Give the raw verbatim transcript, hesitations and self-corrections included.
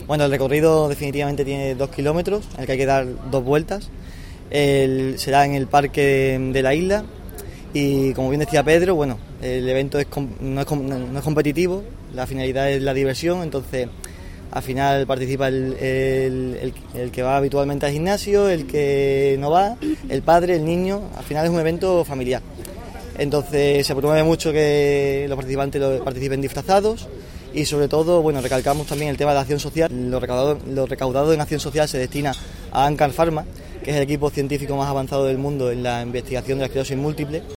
Bueno, el recorrido definitivamente tiene dos kilómetros, en el que hay que dar dos vueltas. El, será en el parque de, de la isla y, como bien decía Pedro, bueno, el evento es, no, es, no es competitivo, la finalidad es la diversión, entonces al final participa el, el, el, el que va habitualmente al gimnasio, el que no va, el padre, el niño. Al final es un evento familiar. Entonces se promueve mucho que los participantes lo, participen disfrazados y, sobre todo, bueno, recalcamos también el tema de la acción social. Lo recaudado, lo recaudado en acción social se destina a Ancar Pharma, que es el equipo científico más avanzado del mundo en la investigación de la esclerosis múltiple.